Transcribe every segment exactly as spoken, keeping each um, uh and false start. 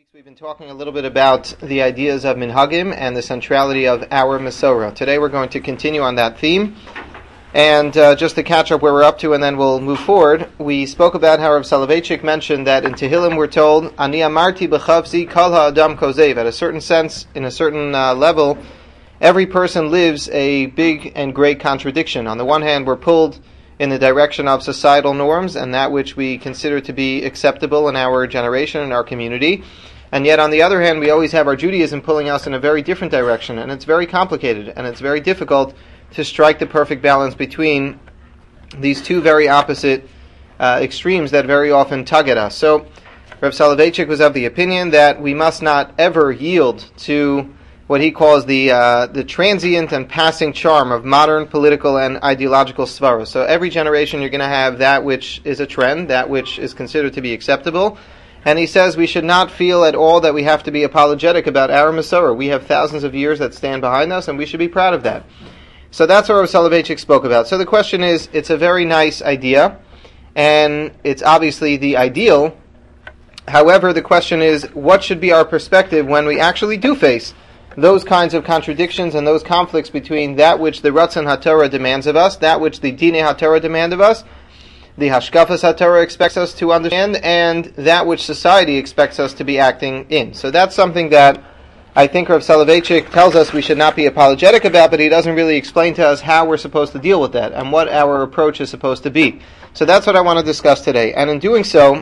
We've been talking a little bit about the ideas of minhagim and the centrality of our Masorah. Today we're going to continue on that theme. And uh, just to catch up where we're up to and then we'll move forward, we spoke about how Rav Soloveitchik mentioned that in Tehillim we're told, Ani amarti b'chavzi kol ha'adam kozev. At a certain sense, in a certain uh, level, every person lives a big and great contradiction. On the one hand, we're pulled in the direction of societal norms and that which we consider to be acceptable in our generation, in our community. And yet, on the other hand, we always have our Judaism pulling us in a very different direction, and it's very complicated, and it's very difficult to strike the perfect balance between these two very opposite uh, extremes that very often tug at us. So, Rav Soloveitchik was of the opinion that we must not ever yield to what he calls the uh, the transient and passing charm of modern political and ideological svara. So, every generation you're going to have that which is a trend, that which is considered to be acceptable. And he says we should not feel at all that we have to be apologetic about our Masorah. We have thousands of years that stand behind us, and we should be proud of that. So that's what Rav Soloveitchik spoke about. So the question is, it's a very nice idea, and it's obviously the ideal. However, the question is, what should be our perspective when we actually do face those kinds of contradictions and those conflicts between that which the Ratzon HaTorah demands of us, that which the Dinei HaTorah demand of us, the Hashkafas HaTorah expects us to understand, and that which society expects us to be acting in. So that's something that I think Rav Soloveitchik tells us we should not be apologetic about, but he doesn't really explain to us how we're supposed to deal with that and what our approach is supposed to be. So that's what I want to discuss today. And in doing so, uh,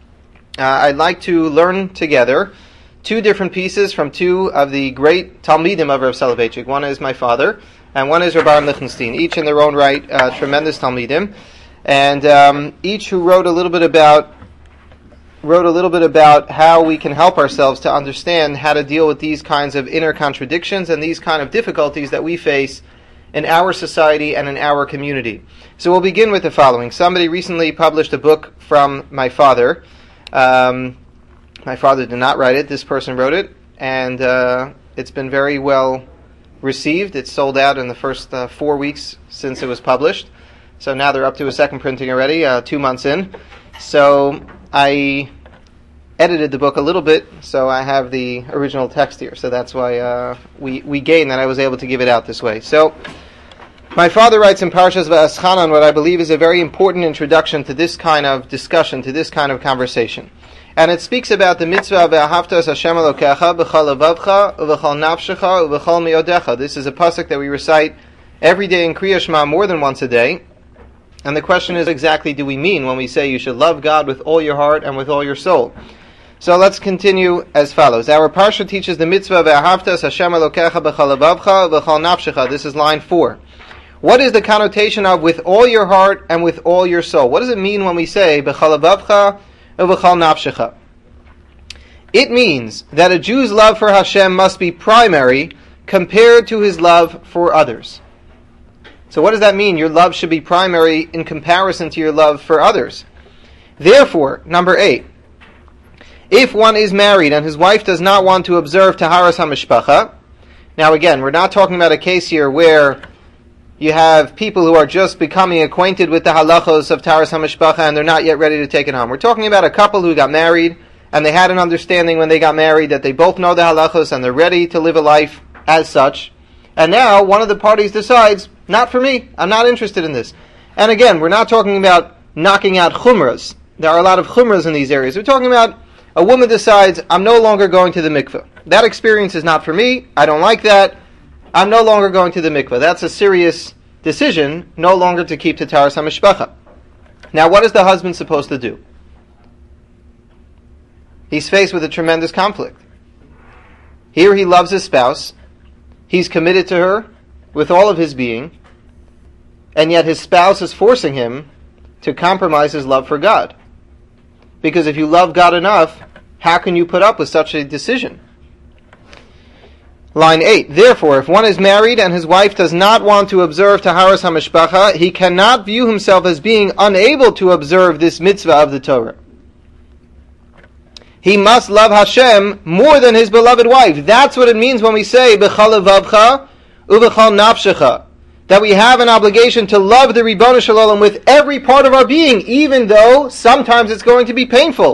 I'd like to learn together two different pieces from two of the great Talmidim of Rav Soloveitchik. One is my father, and one is Rav Aharon Lichtenstein, each in their own right uh, tremendous Talmidim. And um, each who wrote a little bit about wrote a little bit about how we can help ourselves to understand how to deal with these kinds of inner contradictions and these kind of difficulties that we face in our society and in our community. So we'll begin with the following. Somebody recently published a book from my father. Um, my father did not write it. This person wrote it, and uh, it's been very well received. It's sold out in the first uh, four weeks since it was published. So now they're up to a second printing already, uh, two months in. So I edited the book a little bit, so I have the original text here. So that's why uh, we, we gain that I was able to give it out this way. So my father writes in Parshas Va'eschanan what I believe is a very important introduction to this kind of discussion, to this kind of conversation. And it speaks about the mitzvah of Ve'ahavta es Hashem Elokecha b'chol levavcha u'v'chol nafshecha u'v'chol miodecha. This is a pasuk that we recite every day in Kriya Shema more than once a day. And the question is, exactly do we mean when we say you should love God with all your heart and with all your soul? So let's continue as follows. Our parsha teaches the mitzvah of Ve'ahavta es Hashem Elokecha b'chol levavcha u'v'chol nafshecha. This is line four. What is the connotation of with all your heart and with all your soul? What does it mean when we say b'chol levavcha u'v'chol nafshecha? It means that a Jew's love for Hashem must be primary compared to his love for others. So what does that mean? Your love should be primary in comparison to your love for others. Therefore, number eight, if one is married and his wife does not want to observe Taharas HaMishpacha, now again, we're not talking about a case here where you have people who are just becoming acquainted with the halachos of Taharas HaMishpacha and they're not yet ready to take it home. We're talking about a couple who got married and they had an understanding when they got married that they both know the halachos and they're ready to live a life as such. And now one of the parties decides, not for me, I'm not interested in this. And again, we're not talking about knocking out chumras. There are a lot of chumras in these areas. We're talking about a woman decides, I'm no longer going to the mikveh. That experience is not for me, I don't like that, I'm no longer going to the mikveh. That's a serious decision, no longer to keep to Taharas HaMishpacha. Now what is the husband supposed to do? He's faced with a tremendous conflict. Here he loves his spouse, he's committed to her with all of his being, and yet his spouse is forcing him to compromise his love for God. Because if you love God enough, how can you put up with such a decision? Line eight, therefore, if one is married and his wife does not want to observe Taharas HaMishpacha, he cannot view himself as being unable to observe this mitzvah of the Torah. He must love Hashem more than his beloved wife. That's what it means when we say, B'chol levavcha u'v'chol nafshecha. That we have an obligation to love the Ribono Shel Olam with every part of our being, even though sometimes it's going to be painful.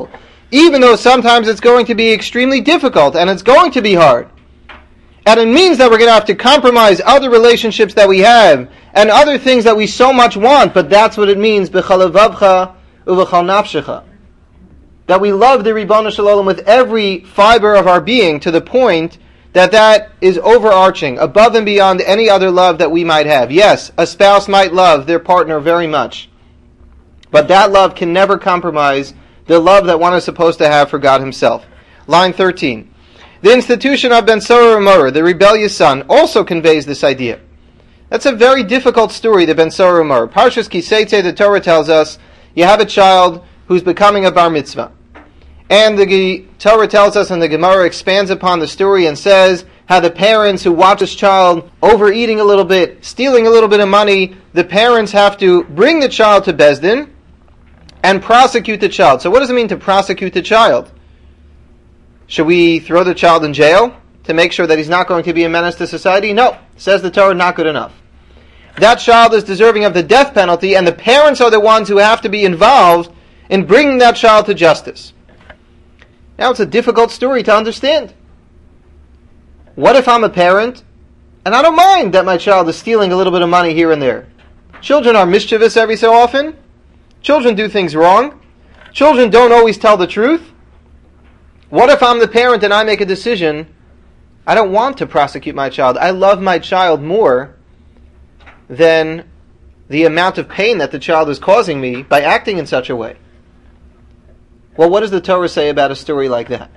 even though sometimes it's going to be extremely difficult and it's going to be hard. And it means that we're going to have to compromise other relationships that we have and other things that we so much want, but that's what it means, b'chal levavcha uv'chal nafshecha. That we love the Ribono Shel Olam with every fiber of our being, to the point that that is overarching, above and beyond any other love that we might have. Yes, a spouse might love their partner very much, but that love can never compromise the love that one is supposed to have for God Himself. Line thirteen. The institution of Ben Sora Umar, the rebellious son, also conveys this idea. That's a very difficult story, the Ben Sora Umar. Parshas Kiseitze, the Torah tells us, you have a child who's becoming a bar mitzvah. And the Torah tells us, and the Gemara expands upon the story and says how the parents who watch this child overeating a little bit, stealing a little bit of money, the parents have to bring the child to Beis Din and prosecute the child. So what does it mean to prosecute the child? Should we throw the child in jail to make sure that he's not going to be a menace to society? No. Says the Torah, not good enough. That child is deserving of the death penalty, and the parents are the ones who have to be involved in bringing that child to justice. Now, it's a difficult story to understand. What if I'm a parent, and I don't mind that my child is stealing a little bit of money here and there? Children are mischievous every so often. Children do things wrong. Children don't always tell the truth. What if I'm the parent and I make a decision, I don't want to prosecute my child. I love my child more than the amount of pain that the child is causing me by acting in such a way. Well, what does the Torah say about a story like that?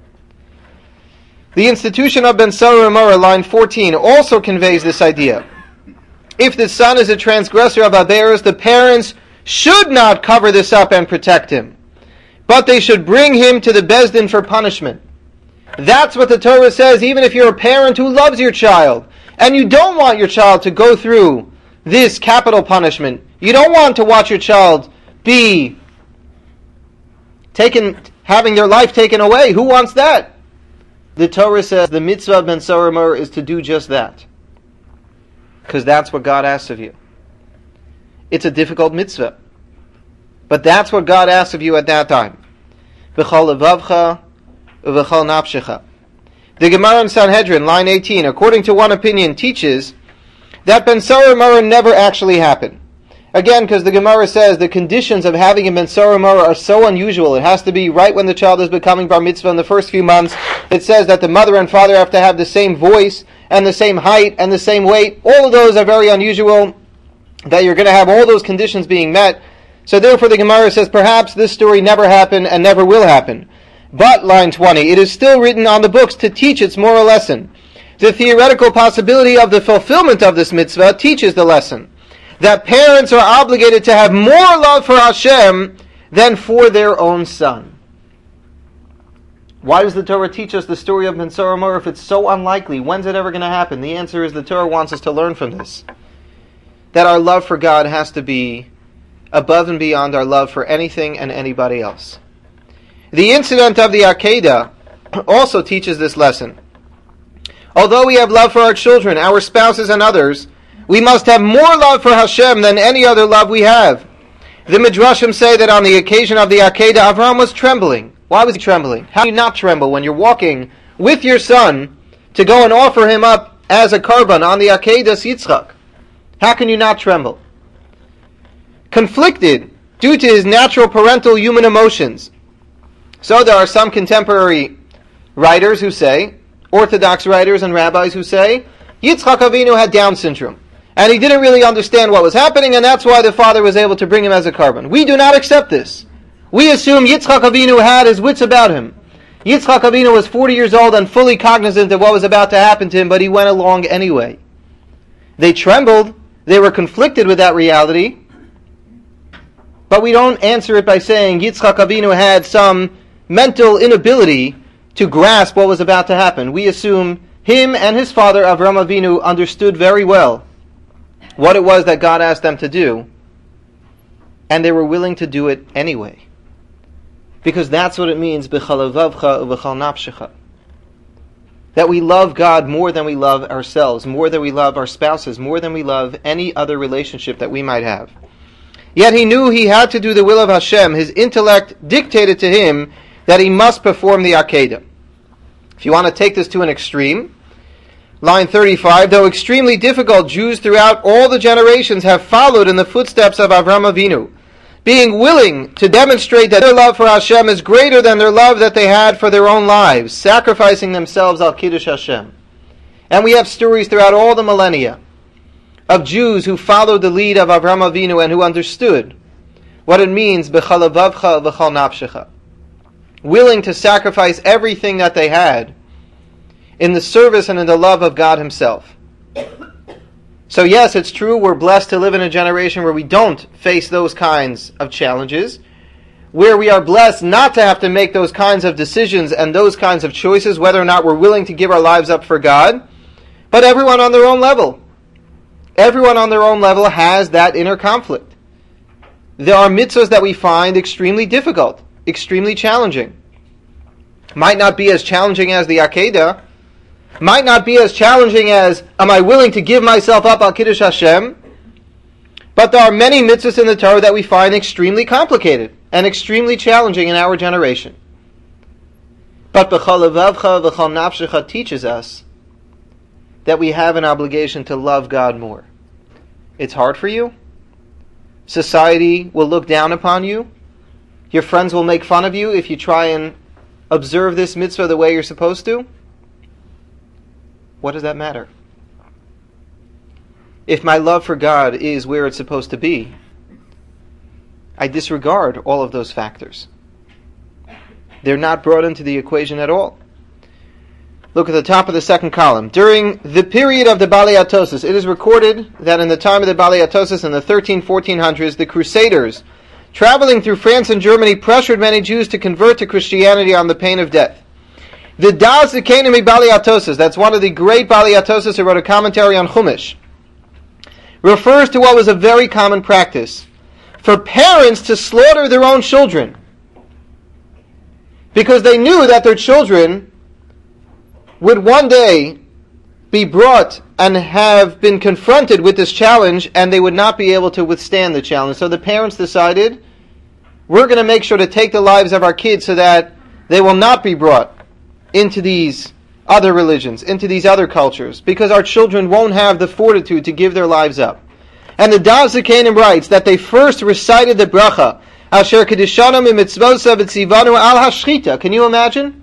The institution of Ben Sora Umar, line fourteen, also conveys this idea. If the son is a transgressor of Averos, the parents should not cover this up and protect him, but they should bring him to the Beis Din for punishment. That's what the Torah says, even if you're a parent who loves your child, and you don't want your child to go through this capital punishment. You don't want to watch your child be taken, having their life taken away. Who wants that? The Torah says the mitzvah of Ben Sora Umar is to do just that, because that's what God asks of you. It's a difficult mitzvah, but that's what God asks of you at that time. V'chal levavcha uv'chal nafshecha. The Gemara in Sanhedrin, line eighteen, according to one opinion, teaches that Ben Sora Umar never actually happened. Again, because the Gemara says the conditions of having a Ben Sora Umar are so unusual. It has to be right when the child is becoming bar mitzvah in the first few months. It says that the mother and father have to have the same voice and the same height and the same weight. All of those are very unusual, that you're going to have all those conditions being met. So therefore the Gemara says perhaps this story never happened and never will happen. But, line twenty, it is still written on the books to teach its moral lesson. The theoretical possibility of the fulfillment of this mitzvah teaches the lesson that parents are obligated to have more love for Hashem than for their own son. Why does the Torah teach us the story of Ben Sora Umar if it's so unlikely? When's it ever going to happen? The answer is the Torah wants us to learn from this, that our love for God has to be above and beyond our love for anything and anybody else. The incident of the Akedah also teaches this lesson. Although we have love for our children, our spouses, and others, we must have more love for Hashem than any other love we have. The Midrashim say that on the occasion of the Akedah, Avraham was trembling. Why was he trembling? How do you not tremble when you're walking with your son to go and offer him up as a karban on the Akedah Yitzchak? How can you not tremble? Conflicted due to his natural parental human emotions. So there are some contemporary writers who say, Orthodox writers and rabbis who say, Yitzchak Avinu had Down syndrome, and he didn't really understand what was happening, and that's why the father was able to bring him as a karban. We do not accept this. We assume Yitzchak Avinu had his wits about him. Yitzchak Avinu was forty years old and fully cognizant of what was about to happen to him, but he went along anyway. They trembled, they were conflicted with that reality, but we don't answer it by saying Yitzchak Avinu had some mental inability to grasp what was about to happen. We assume him and his father Avraham Avinu understood very well what it was that God asked them to do, and they were willing to do it anyway. Because that's what it means, b'chal levavcha uv'chal nafshecha. That we love God more than we love ourselves, more than we love our spouses, more than we love any other relationship that we might have. Yet he knew he had to do the will of Hashem. His intellect dictated to him that he must perform the Akedah. If you want to take this to an extreme, line thirty-five, though extremely difficult, Jews throughout all the generations have followed in the footsteps of Avraham Avinu, being willing to demonstrate that their love for Hashem is greater than their love that they had for their own lives, sacrificing themselves al Kiddush Hashem. And we have stories throughout all the millennia of Jews who followed the lead of Avraham Avinu and who understood what it means, b'chal levavcha v'chal nafshecha, willing to sacrifice everything that they had in the service and in the love of God Himself. So yes, it's true, we're blessed to live in a generation where we don't face those kinds of challenges, where we are blessed not to have to make those kinds of decisions and those kinds of choices, whether or not we're willing to give our lives up for God, but everyone on their own level. Everyone on their own level has that inner conflict. There are mitzvahs that we find extremely difficult, extremely challenging. Might not be as challenging as the Akedah, might not be as challenging as, am I willing to give myself up al Kiddush Hashem? But there are many mitzvahs in the Torah that we find extremely complicated and extremely challenging in our generation. But b'chal levavcha v'chal nafshecha teaches us that we have an obligation to love God more. It's hard for you. Society will look down upon you. Your friends will make fun of you if you try and observe this mitzvah the way you're supposed to. What does that matter? If my love for God is where it's supposed to be, I disregard all of those factors. They're not brought into the equation at all. Look at the top of the second column. During the period of the Balei Atosis, it is recorded that in the time of the Balei Atosis in the thirteen fourteen hundreds, the Crusaders, traveling through France and Germany, pressured many Jews to convert to Christianity on the pain of death. The Das Zikanim Balei Atosis, that's one of the great Balei Atosis who wrote a commentary on Chumash, refers to what was a very common practice for parents to slaughter their own children because they knew that their children would one day be brought and have been confronted with this challenge, and they would not be able to withstand the challenge. So the parents decided, we're going to make sure to take the lives of our kids so that they will not be brought into these other religions, into these other cultures, because our children won't have the fortitude to give their lives up. And the Das Zikanim writes that they first recited the bracha, Asher Kedishanu mitzvosav v'tzivanu al hashchita. Can you imagine?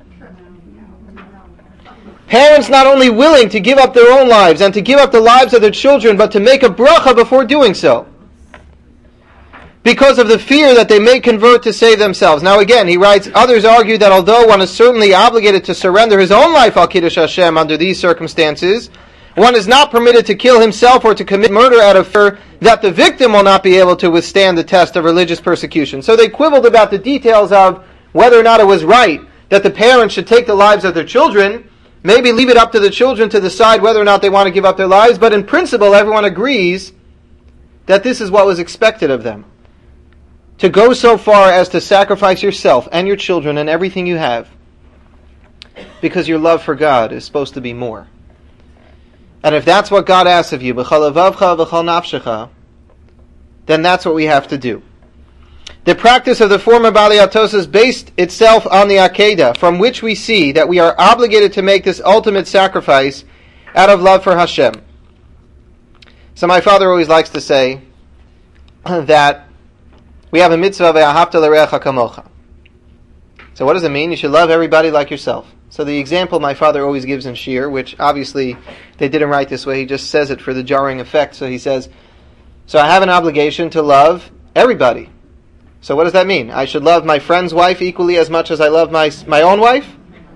Parents not only willing to give up their own lives and to give up the lives of their children, but to make a bracha before doing so, because of the fear that they may convert to save themselves. Now again, he writes, others argue that although one is certainly obligated to surrender his own life al Kiddush Hashem under these circumstances, one is not permitted to kill himself or to commit murder out of fear that the victim will not be able to withstand the test of religious persecution. So they quibbled about the details of whether or not it was right that the parents should take the lives of their children. Maybe leave it up to the children to decide whether or not they want to give up their lives, but in principle everyone agrees that this is what was expected of them. To go so far as to sacrifice yourself and your children and everything you have, because your love for God is supposed to be more. And if that's what God asks of you, b'chal levavcha v'chal nafshecha, then that's what we have to do. The practice of the former Balei Atosis based itself on the Akedah, from which we see that we are obligated to make this ultimate sacrifice out of love for Hashem. So my father always likes to say that we have a mitzvah of ve'ahavta l'reacha kamocha. So what does it mean? You should love everybody like yourself. So the example my father always gives in Shir, which obviously they didn't write this way, he just says it for the jarring effect. So he says, so I have an obligation to love everybody. So what does that mean? I should love my friend's wife equally as much as I love my my own wife?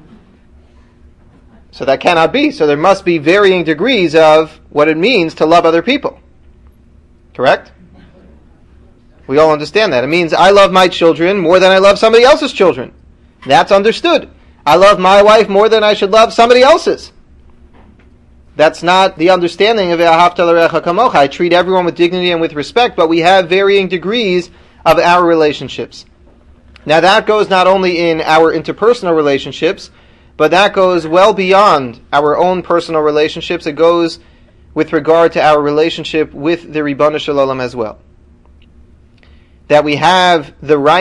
So that cannot be. So there must be varying degrees of what it means to love other people. Correct? We all understand that. It means I love my children more than I love somebody else's children. That's understood. I love my wife more than I should love somebody else's. That's not the understanding of Ve'ahavta l'reacha kamocha. I treat everyone with dignity and with respect, but we have varying degrees of our relationships. Now that goes not only in our interpersonal relationships, but that goes well beyond our own personal relationships. It goes with regard to our relationship with the Ribono Shel Olam as well. That we have the right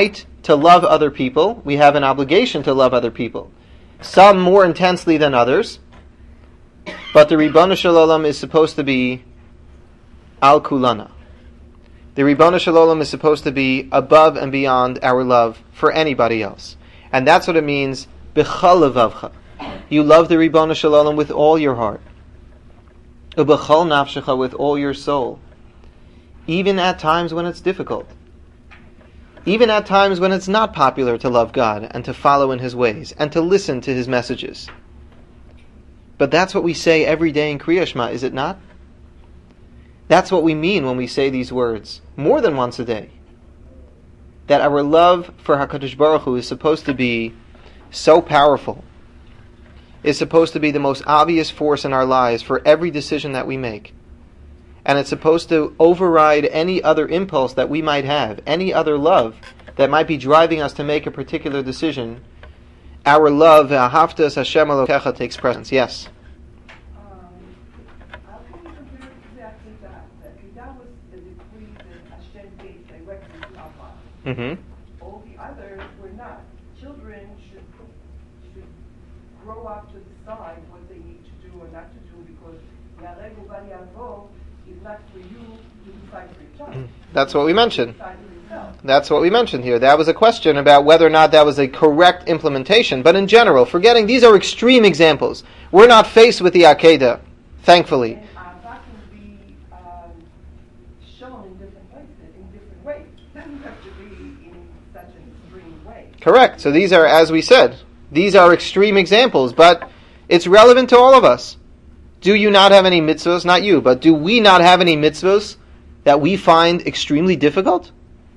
to love other people. We have an obligation to love other people. Some more intensely than others. But the Ribono Shel Olam is supposed to be al kulana. The Ribono Shel Olam is supposed to be above and beyond our love for anybody else. And that's what it means, b'chal levavcha. You love the Ribono Shel Olam with all your heart. U'b'chal nafshecha, with all your soul. Even at times when it's difficult. Even at times when it's not popular to love God and to follow in His ways and to listen to His messages. But that's what we say every day in Kriya Shema, is it not? That's what we mean when we say these words, more than once a day. That our love for HaKadosh Baruch Hu is supposed to be so powerful, is supposed to be the most obvious force in our lives for every decision that we make. And it's supposed to override any other impulse that we might have, any other love that might be driving us to make a particular decision. Our love, Ahavtas Hashem Elokecha, takes precedence. Yes? Um, how can you compare exactly that? That that was a decree that Hashem gave directly to Allah. Mm-hmm. All the others were not. Children should should grow up to decide what they need to do or not to do, because Yareg Uval Yavo is not for you to decide for your child. That's what we mentioned. Decide for yourself. That's what we mentioned here. That was a question about whether or not that was a correct implementation. But in general, forgetting, these are extreme examples. We're not faced with the Akedah, thankfully. And Ahava can be um, shown in different places, in different ways. It doesn't have to be in such an extreme way. Correct. So these are, as we said, these are extreme examples, but it's relevant to all of us. Do you not have any mitzvahs? Not you, but do we not have any mitzvahs that we find extremely difficult?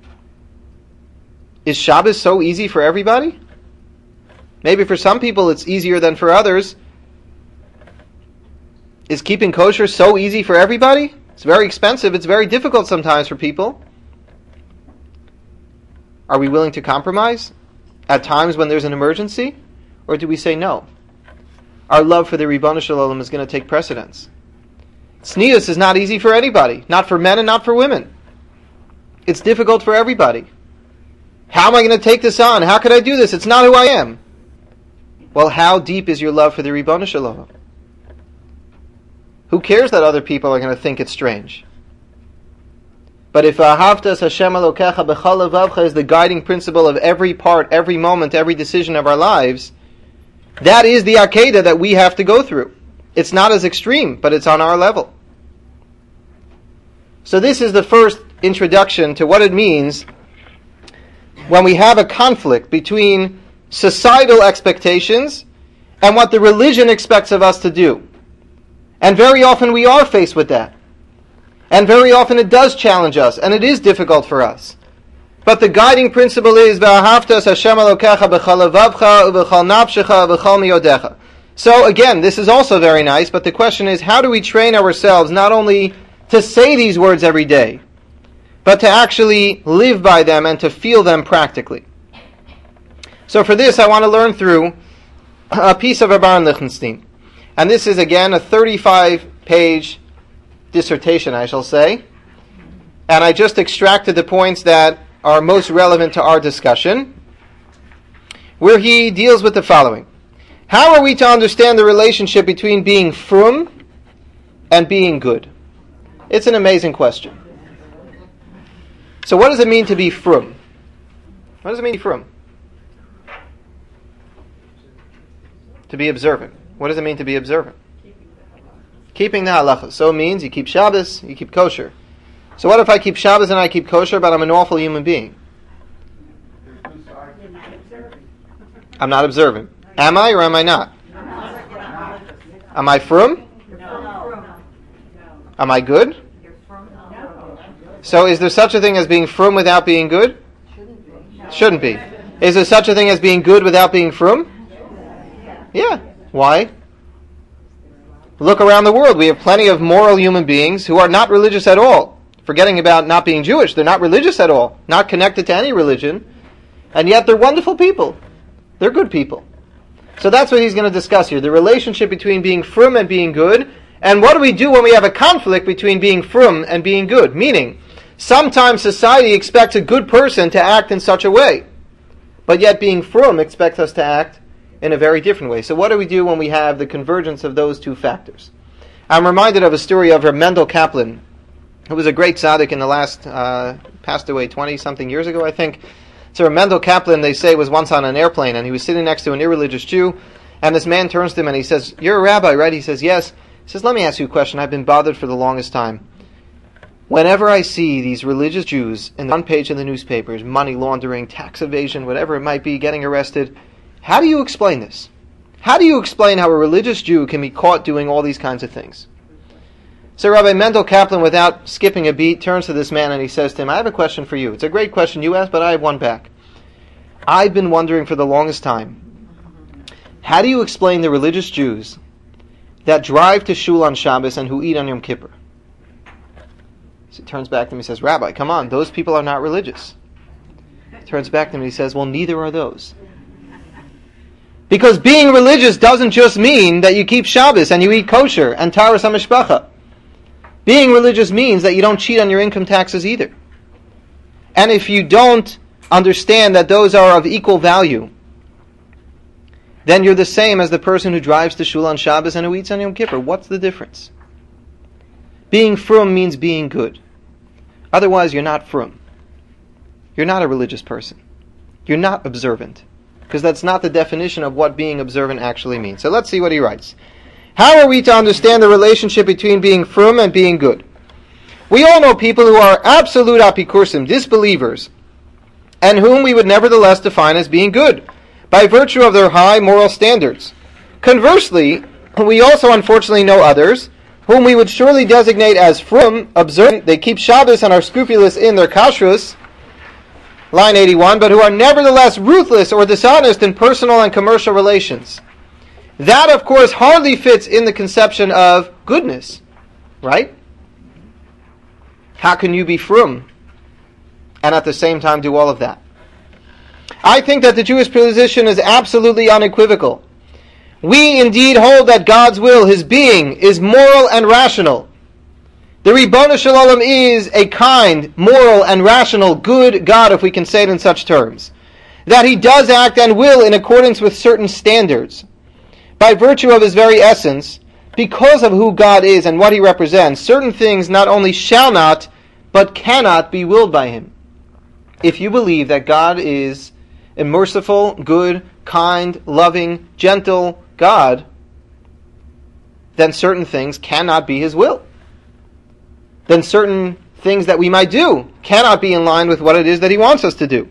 Is Shabbos so easy for everybody? Maybe for some people it's easier than for others. Is keeping kosher so easy for everybody? It's very expensive. It's very difficult sometimes for people. Are we willing to compromise at times when there's an emergency? Or do we say no? Our love for the Ribono Shel Olam is going to take precedence. Tznius is not easy for anybody. Not for men and not for women. It's difficult for everybody. How am I going to take this on? How could I do this? It's not who I am. Well, how deep is your love for the Ribono Shel Olam? Who cares that other people are going to think it's strange? But if Ahavtas Hashem Elokecha b'chal levavcha is the guiding principle of every part, every moment, every decision of our lives, that is the Akedah that we have to go through. It's not as extreme, but it's on our level. So this is the first introduction to what it means when we have a conflict between societal expectations and what the religion expects of us to do. And very often we are faced with that. And very often it does challenge us, and it is difficult for us. But the guiding principle is V'ahavtas Hashem Elokecha b'chal levavcha u'b'chal nafshecha u'b'chal miyodecha. So again, this is also very nice, but the question is, how do we train ourselves not only to say these words every day, but to actually live by them and to feel them practically? So for this, I want to learn through a piece of Rabban Lichtenstein. And this is, again, a thirty-five page dissertation, I shall say. And I just extracted the points that are most relevant to our discussion, where he deals with the following. How are we to understand the relationship between being frum and being good? It's an amazing question. So what does it mean to be frum? What does it mean to be frum? To be observant. What does it mean to be observant? Keeping the halachas. So it means you keep Shabbos, you keep kosher. So what if I keep Shabbos and I keep kosher, but I'm an awful human being? I'm not observant. Am I or am I not? Am I frum? Am I good? So is there such a thing as being frum without being good? Shouldn't be. Is there such a thing as being good without being frum? Yeah. Why? Look around the world. We have plenty of moral human beings who are not religious at all. Forgetting about not being Jewish, they're not religious at all. Not connected to any religion. And yet they're wonderful people. They're good people. So that's what he's going to discuss here. The relationship between being frum and being good. And what do we do when we have a conflict between being frum and being good? Meaning, sometimes society expects a good person to act in such a way. But yet being frum expects us to act in a very different way. So what do we do when we have the convergence of those two factors? I'm reminded of a story of Reb Mendel Kaplan, who was a great tzaddik in the last, uh, passed away twenty-something years ago, I think. So Reb Mendel Kaplan, they say, was once on an airplane, and he was sitting next to an irreligious Jew, and this man turns to him and he says, "You're a rabbi, right?" He says, "Yes." He says, "Let me ask you a question. I've been bothered for the longest time. Whenever I see these religious Jews in the front page of the newspapers, money laundering, tax evasion, whatever it might be, getting arrested, how do you explain this? How do you explain how a religious Jew can be caught doing all these kinds of things?" So Rabbi Mendel Kaplan, without skipping a beat, turns to this man and he says to him, "I have a question for you. It's a great question you asked, but I have one back. I've been wondering for the longest time, how do you explain the religious Jews that drive to shul on Shabbos and who eat on Yom Kippur?" So he turns back to him and he says, "Rabbi, come on, those people are not religious." He turns back to him and he says, "Well, neither are those. Because being religious doesn't just mean that you keep Shabbos and you eat kosher and Taras HaMishpacha. Being religious means that you don't cheat on your income taxes either. And if you don't understand that those are of equal value, then you're the same as the person who drives to shul on Shabbos and who eats on Yom Kippur. What's the difference? Being frum means being good. Otherwise, you're not frum. You're not a religious person. You're not observant. Because that's not the definition of what being observant actually means. So let's see what he writes. How are we to understand the relationship between being frum and being good? We all know people who are absolute apikursim, disbelievers, and whom we would nevertheless define as being good, by virtue of their high moral standards. Conversely, we also unfortunately know others, whom we would surely designate as frum, observant, they keep Shabbos and are scrupulous in their kashrus, line eighty-one, but who are nevertheless ruthless or dishonest in personal and commercial relations. That, of course, hardly fits in the conception of goodness, right? How can you be frum and at the same time do all of that? I think that the Jewish position is absolutely unequivocal. We indeed hold that God's will, His being, is moral and rational. The Ribono Shel Olam is a kind, moral, and rational, good God, if we can say it in such terms. That He does act and will in accordance with certain standards. By virtue of His very essence, because of who God is and what He represents, certain things not only shall not, but cannot be willed by Him. If you believe that God is a merciful, good, kind, loving, gentle God, then certain things cannot be His will. Then certain things that we might do cannot be in line with what it is that He wants us to do.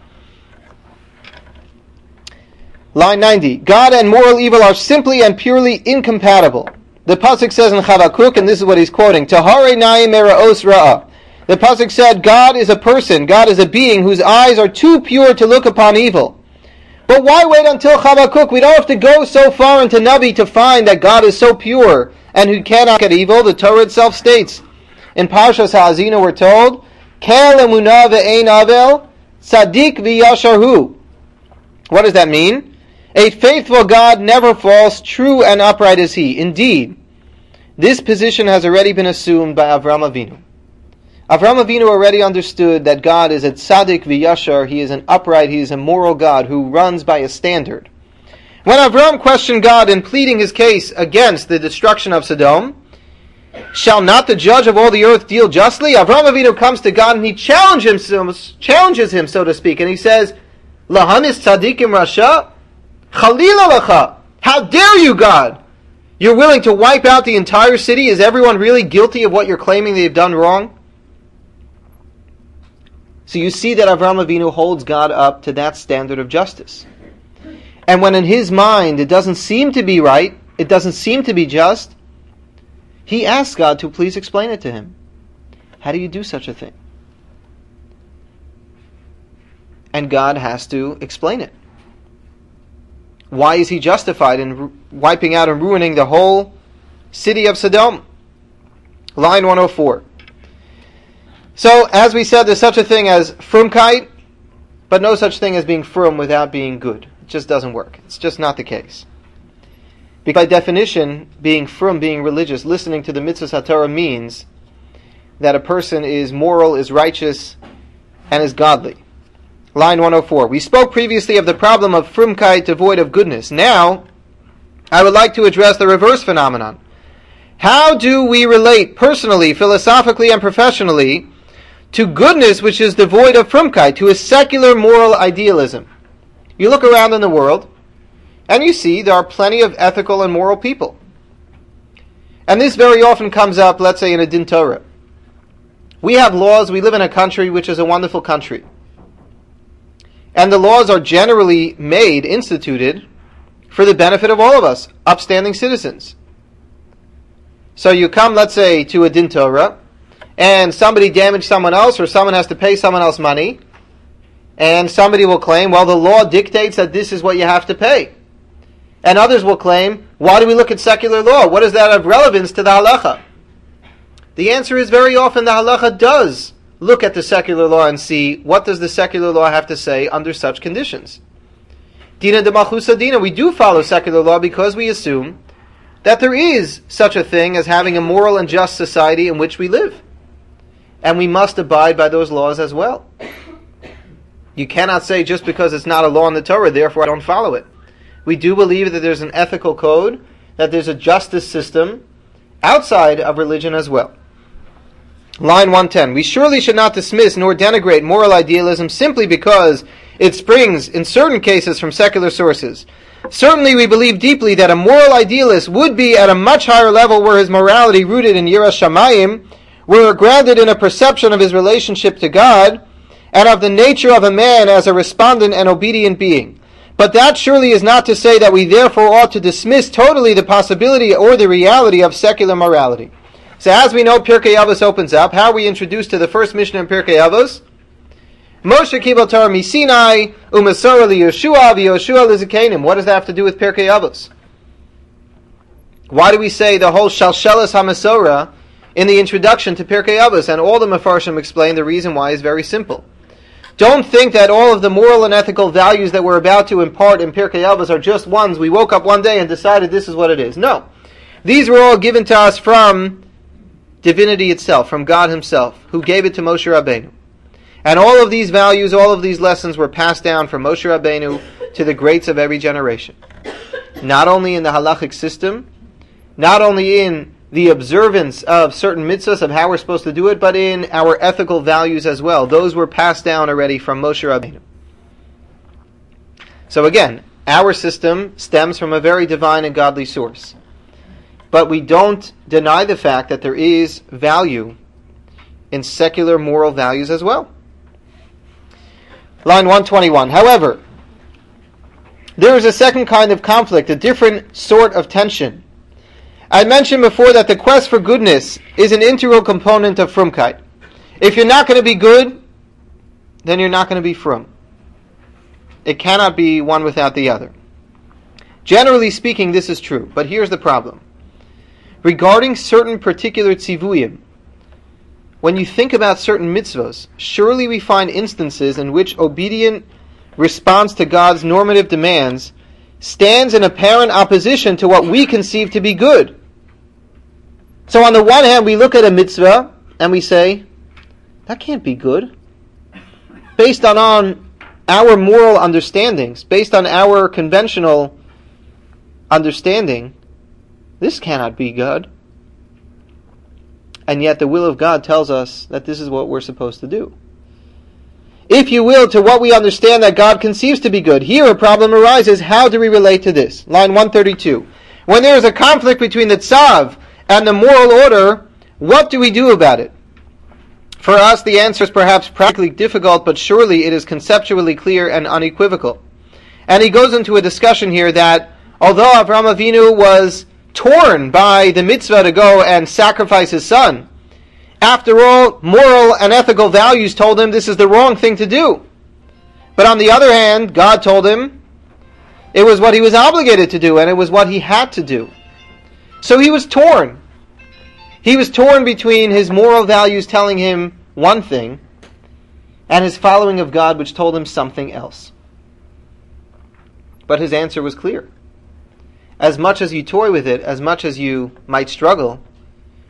Line ninety, God and moral evil are simply and purely incompatible. The pasuk says in Chavakuk, and this is what he's quoting, Tahare na'im mera'os ra'ah. The pasuk said, God is a person, God is a being whose eyes are too pure to look upon evil. But why wait until Chavakuk? We don't have to go so far into Nabi to find that God is so pure and who cannot get evil. The Torah itself states, in Parshas Ha'azinu we're told, Kel emunah ve'ein avel, tzadik v'yasharhu. What does that mean? A faithful God never falls, true and upright is He. Indeed, this position has already been assumed by Avram Avinu. Avram Avinu already understood that God is a tzaddik v'yashar, He is an upright, He is a moral God who runs by a standard. When Avram questioned God in pleading his case against the destruction of Sodom, shall not the judge of all the earth deal justly? Avram Avinu comes to God and he challenges him, challenges him, so to speak, and he says, Lahanis tzaddikim rasha? Chalila lacha! How dare you, God? You're willing to wipe out the entire city? Is everyone really guilty of what you're claiming they've done wrong? So you see that Avraham Avinu holds God up to that standard of justice. And when in his mind it doesn't seem to be right, it doesn't seem to be just, he asks God to please explain it to him. How do you do such a thing? And God has to explain it. Why is he justified in ru- wiping out and ruining the whole city of Sodom? Line one oh four. So, as we said, there's such a thing as frumkeit, but no such thing as being frum without being good. It just doesn't work. It's just not the case. Because by definition, being frum, being religious, listening to the mitzvahs HaTorah means that a person is moral, is righteous, and is godly. Line one oh four. We spoke previously of the problem of frumkeit devoid of goodness. Now, I would like to address the reverse phenomenon. How do we relate personally, philosophically, and professionally to goodness which is devoid of frumkeit, to a secular moral idealism? You look around in the world, and you see there are plenty of ethical and moral people. And this very often comes up, let's say, in a din Torah. We have laws, we live in a country which is a wonderful country. And the laws are generally made, instituted, for the benefit of all of us, upstanding citizens. So you come, let's say, to a din Torah, and somebody damaged someone else, or someone has to pay someone else money, and somebody will claim, well, the law dictates that this is what you have to pay. And others will claim, why do we look at secular law? What is that of relevance to the halacha? The answer is very often the halacha does look at the secular law and see, what does the secular law have to say under such conditions? Dina de malchusa dina, we do follow secular law because we assume that there is such a thing as having a moral and just society in which we live. And we must abide by those laws as well. You cannot say just because it's not a law in the Torah, therefore I don't follow it. We do believe that there's an ethical code, that there's a justice system outside of religion as well. Line one ten. We surely should not dismiss nor denigrate moral idealism simply because it springs, in certain cases, from secular sources. Certainly we believe deeply that a moral idealist would be at a much higher level were his morality rooted in Yiras Shamayim, were grounded in a perception of his relationship to God, and of the nature of a man as a respondent and obedient being. But that surely is not to say that we therefore ought to dismiss totally the possibility or the reality of secular morality. So as we know, Pirkei Avos opens up. How are we introduced to the first Mishnah in Pirkei Avos? Moshe kibel Torah misinai u'masora liYoshua v'Yoshua lizikenim. What does that have to do with Pirkei Avos? Why do we say the whole Shalshelas HaMasora in the introduction to Pirkei Avos? And all the Mefarshim explain the reason why is very simple. Don't think that all of the moral and ethical values that we're about to impart in Pirkei Avos are just ones we woke up one day and decided this is what it is. No. These were all given to us from divinity itself, from God himself, who gave it to Moshe Rabbeinu. And all of these values, all of these lessons were passed down from Moshe Rabbeinu to the greats of every generation. Not only in the halachic system, not only in the observance of certain mitzvahs of how we're supposed to do it, but in our ethical values as well. Those were passed down already from Moshe Rabbeinu. So again, our system stems from a very divine and godly source. But we don't deny the fact that there is value in secular moral values as well. Line one twenty-one. However, there is a second kind of conflict, a different sort of tension. I mentioned before that the quest for goodness is an integral component of frumkeit. If you're not going to be good, then you're not going to be frum. It cannot be one without the other. Generally speaking, this is true, but here's the problem. Regarding certain particular tzivuyim, when you think about certain mitzvos, surely we find instances in which obedient response to God's normative demands stands in apparent opposition to what we conceive to be good. So on the one hand, we look at a mitzvah and we say, that can't be good. Based on, on our moral understandings, based on our conventional understanding, this cannot be good. And yet the will of God tells us that this is what we're supposed to do. If you will, to what we understand that God conceives to be good. Here a problem arises. How do we relate to this? Line one thirty-two. When there is a conflict between the tzav and the moral order, what do we do about it? For us, the answer is perhaps practically difficult, but surely it is conceptually clear and unequivocal. And he goes into a discussion here that, although Avraham Avinu was torn by the mitzvah to go and sacrifice his son, after all, moral and ethical values told him this is the wrong thing to do. But on the other hand, God told him it was what he was obligated to do, and it was what he had to do. So he was torn. He was torn between his moral values telling him one thing and his following of God, which told him something else. But his answer was clear. As much as you toy with it, as much as you might struggle,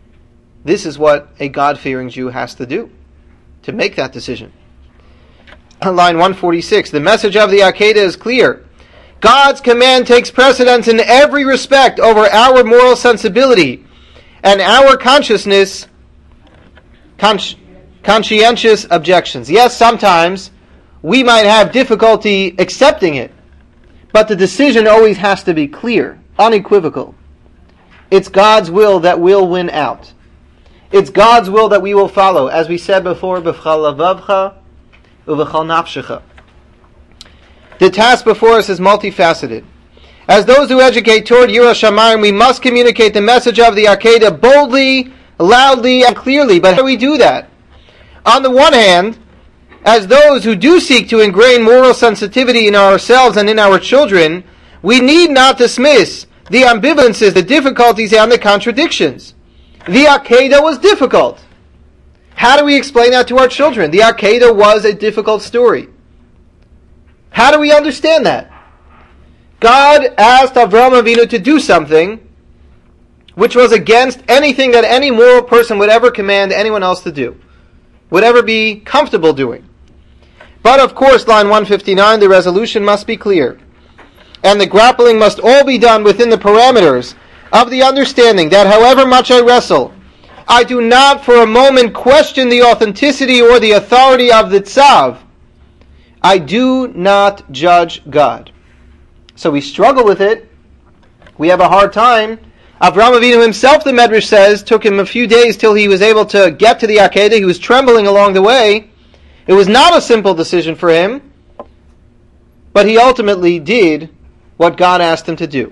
this is what a God-fearing Jew has to do, to make that decision. line one forty-six. The message of the Akedah is clear. God's command takes precedence in every respect over our moral sensibility and our consciousness, consci- conscientious objections. Yes, sometimes we might have difficulty accepting it, but the decision always has to be clear, unequivocal. It's God's will that will win out. It's God's will that we will follow, as we said before, b'chal lavavcha uv'chal nafshecha. The task before us is multifaceted. As those who educate toward Yiras Shamayim, we must communicate the message of the Akedah boldly, loudly, and clearly. But how do we do that? On the one hand, as those who do seek to ingrain moral sensitivity in ourselves and in our children, we need not dismiss the ambivalences, the difficulties, and the contradictions. The Akedah was difficult. How do we explain that to our children? The Akedah was a difficult story. How do we understand that? God asked Avraham Avinu to do something which was against anything that any moral person would ever command anyone else to do, would ever be comfortable doing. But of course, line one fifty-nine, the resolution must be clear. And the grappling must all be done within the parameters of the understanding that however much I wrestle, I do not for a moment question the authenticity or the authority of the tzav. I do not judge God. So we struggle with it. We have a hard time. Avraham Avinu himself, the Medrash says, took him a few days till he was able to get to the Akedah. He was trembling along the way. It was not a simple decision for him, but he ultimately did what God asked him to do.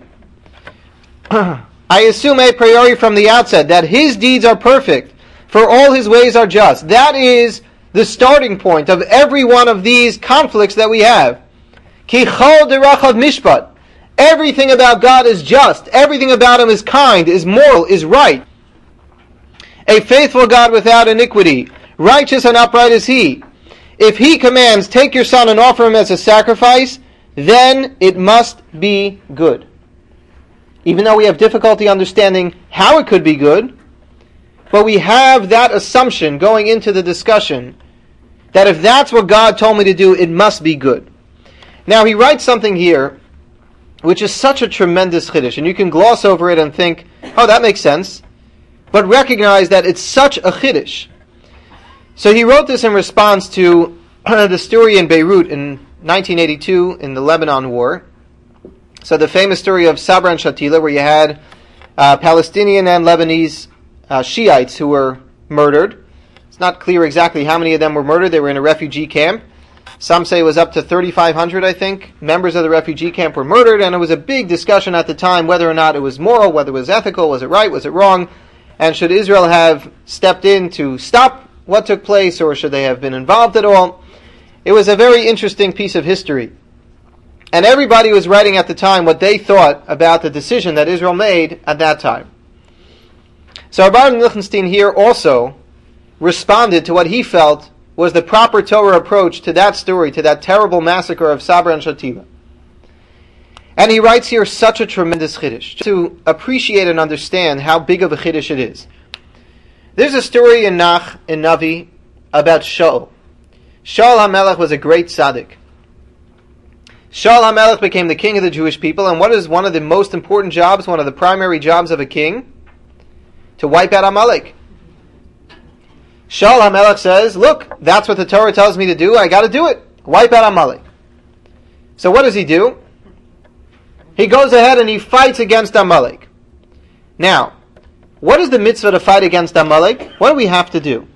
I assume a priori from the outset that his deeds are perfect, for all his ways are just. That is the starting point of every one of these conflicts that we have. Ki chol derachav mishpat. Everything about God is just. Everything about him is kind, is moral, is right. A faithful God without iniquity. Righteous and upright is he. If he commands, take your son and offer him as a sacrifice, then it must be good. Even though we have difficulty understanding how it could be good, but we have that assumption going into the discussion that if that's what God told me to do, it must be good. Now he writes something here which is such a tremendous chiddush, and you can gloss over it and think, oh, that makes sense, but recognize that it's such a chiddush. So he wrote this in response to the story in Beirut in nineteen eighty-two in the Lebanon War. So the famous story of Sabra and Shatila, where you had uh, Palestinian and Lebanese uh, Shiites who were murdered. It's not clear exactly how many of them were murdered. They were in a refugee camp. Some say it was up to thirty-five hundred, I think. Members of the refugee camp were murdered, and it was a big discussion at the time whether or not it was moral, whether it was ethical, was it right, was it wrong, and should Israel have stepped in to stop what took place, or should they have been involved at all? It was a very interesting piece of history. And everybody was writing at the time what they thought about the decision that Israel made at that time. So Rabbi Lichtenstein here also responded to what he felt was the proper Torah approach to that story, to that terrible massacre of Sabra and Shatila. And he writes here such a tremendous chiddush, to appreciate and understand how big of a chiddush it is. There's a story in Nach, in Navi, about Shaul. Shaul HaMelech was a great tzaddik. Shaul HaMelech became the king of the Jewish people, and what is one of the most important jobs, one of the primary jobs of a king? To wipe out Amalek. Shaul HaMelech says, look, that's what the Torah tells me to do, I got to do it. Wipe out Amalek. So what does he do? He goes ahead and he fights against Amalek. Now, what is the mitzvah to fight against Amalek? What do we have to do?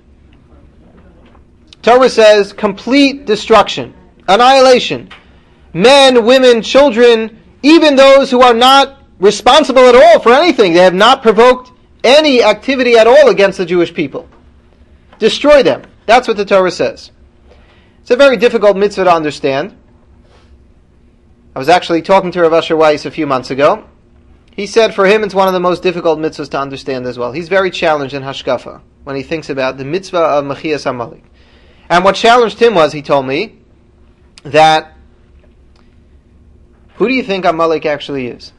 Torah says complete destruction, annihilation. Men, women, children, even those who are not responsible at all for anything. They have not provoked any activity at all against the Jewish people. Destroy them. That's what the Torah says. It's a very difficult mitzvah to understand. I was actually talking to Rav Asher Weiss a few months ago. He said for him it's one of the most difficult mitzvahs to understand as well. He's very challenged in Hashkafa when he thinks about the mitzvah of Mechias Amalek. And what challenged him was, he told me, that who do you think Amalek actually is?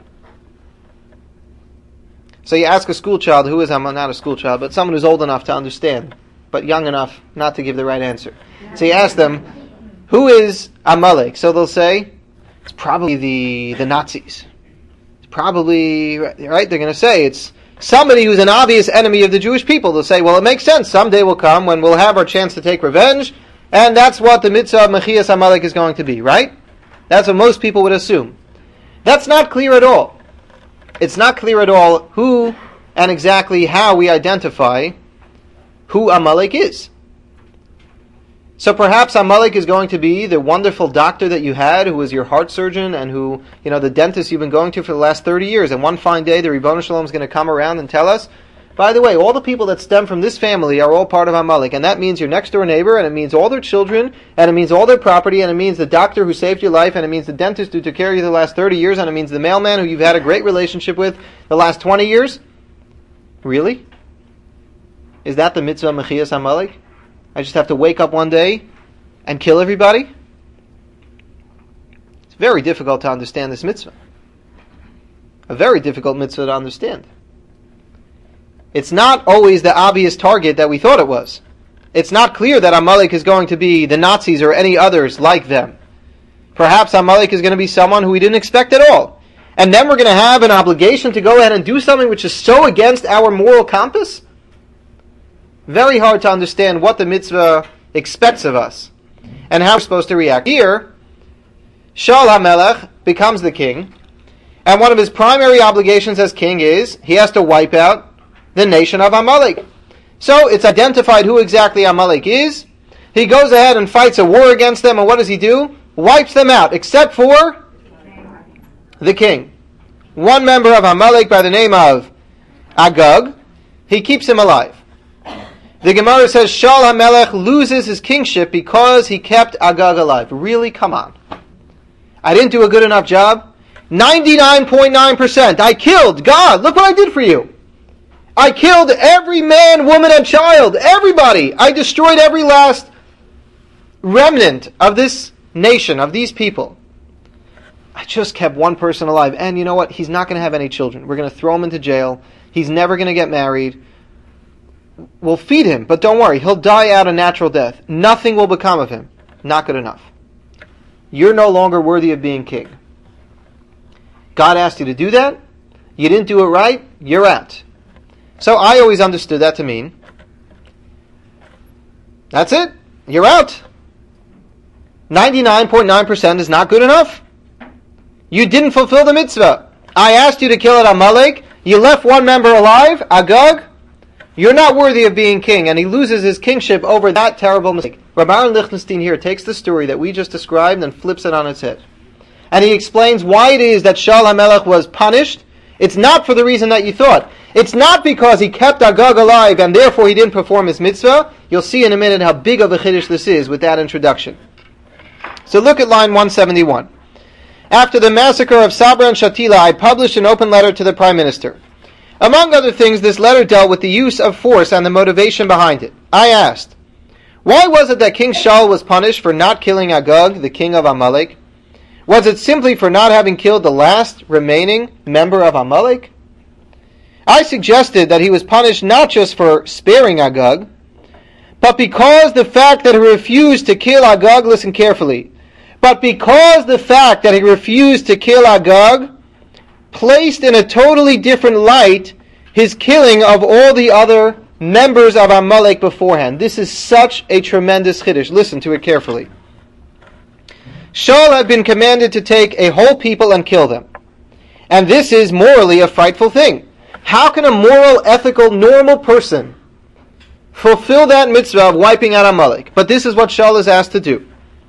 So you ask a school child, who is Amalek? Not a school child, but someone who's old enough to understand, but young enough not to give the right answer. So you ask them, who is Amalek? So they'll say, it's probably the, the Nazis. It's probably, right, they're going to say it's somebody who's an obvious enemy of the Jewish people. They'll say, well, it makes sense. Someday will come when we'll have our chance to take revenge, and that's what the mitzvah of Mechias Amalek is going to be, right? That's what most people would assume. That's not clear at all. It's not clear at all who and exactly how we identify who Amalek is. So perhaps Amalek is going to be the wonderful doctor that you had, who was your heart surgeon, and who, you know, the dentist you've been going to for the last thirty years. And one fine day, the Ribono Shalom is going to come around and tell us, by the way, all the people that stem from this family are all part of Amalek. And that means your next door neighbor, and it means all their children, and it means all their property, and it means the doctor who saved your life, and it means the dentist who took care of you the last thirty years, and it means the mailman who you've had a great relationship with the last twenty years. Really? Is that the mitzvah Mechias Amalek? I just have to wake up one day and kill everybody? It's very difficult to understand this mitzvah. A very difficult mitzvah to understand. It's not always the obvious target that we thought it was. It's not clear that Amalek is going to be the Nazis or any others like them. Perhaps Amalek is going to be someone who we didn't expect at all. And then we're going to have an obligation to go ahead and do something which is so against our moral compass? Very hard to understand what the mitzvah expects of us and how we're supposed to react. Here, Shaul HaMelech becomes the king, and one of his primary obligations as king is he has to wipe out the nation of Amalek. So it's identified who exactly Amalek is. He goes ahead and fights a war against them, and what does he do? Wipes them out, except for the king. One member of Amalek by the name of Agag, he keeps him alive. The Gemara says Shaul HaMelech loses his kingship because he kept Agag alive. Really? Come on. I didn't do a good enough job? ninety-nine point nine percent. I killed. God, look what I did for you. I killed every man, woman, and child. Everybody. I destroyed every last remnant of this nation, of these people. I just kept one person alive. And you know what? He's not going to have any children. We're going to throw him into jail. He's never going to get married. We'll feed him, but don't worry. He'll die out a natural death. Nothing will become of him. Not good enough. You're no longer worthy of being king. God asked you to do that. You didn't do it right. You're out. So I always understood that to mean, that's it. You're out. ninety-nine point nine percent is not good enough. You didn't fulfill the mitzvah. I asked you to kill at Amalek. You left one member alive, Agag. You're not worthy of being king, and he loses his kingship over that terrible mistake. Rabbi Aaron Lichtenstein here takes the story that we just described and flips it on its head. And he explains why it is that Shaul HaMelech was punished. It's not for the reason that you thought. It's not because he kept Agag alive and therefore he didn't perform his mitzvah. You'll see in a minute how big of a chiddush this is with that introduction. So look at line one seventy-one. After the massacre of Sabra and Shatila, I published an open letter to the Prime Minister. Among other things, this letter dealt with the use of force and the motivation behind it. I asked, why was it that King Shaul was punished for not killing Agag, the king of Amalek? Was it simply for not having killed the last remaining member of Amalek? I suggested that he was punished not just for sparing Agag, but because the fact that he refused to kill Agag, listen carefully, but because the fact that he refused to kill Agag placed in a totally different light his killing of all the other members of Amalek beforehand. This is such a tremendous chiddush. Listen to it carefully. Shaul had been commanded to take a whole people and kill them. And this is morally a frightful thing. How can a moral, ethical, normal person fulfill that mitzvah of wiping out Amalek? But this is what Shaul is asked to do.